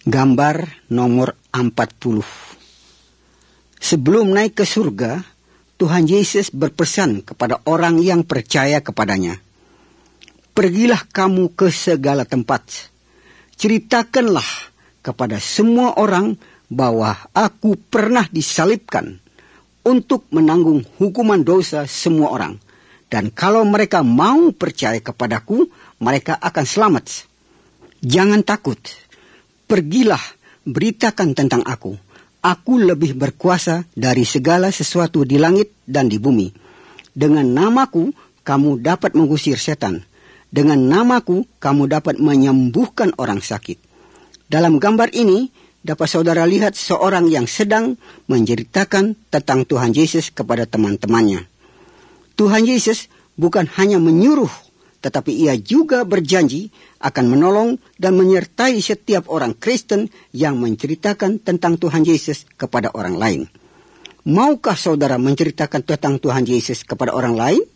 Gambar nomor 40. Sebelum naik ke surga, Tuhan Yesus berpesan kepada orang yang percaya kepadanya. Pergilah kamu ke segala tempat. Ceritakanlah kepada semua orang bahwa aku pernah disalibkan untuk menanggung hukuman dosa semua orang. Dan kalau mereka mau percaya kepadaku, mereka akan selamat. Jangan takut. Pergilah, beritakan tentang aku. Aku lebih berkuasa dari segala sesuatu di langit dan di bumi. Dengan namaku, kamu dapat mengusir setan. Dengan namaku, kamu dapat menyembuhkan orang sakit. Dalam gambar ini, dapat saudara lihat seorang yang sedang menceritakan tentang Tuhan Yesus kepada teman-temannya. Tuhan Yesus bukan hanya menyuruh, tetapi ia juga berjanji akan menolong dan menyertai setiap orang Kristen yang menceritakan tentang Tuhan Yesus kepada orang lain. Maukah saudara menceritakan tentang Tuhan Yesus kepada orang lain?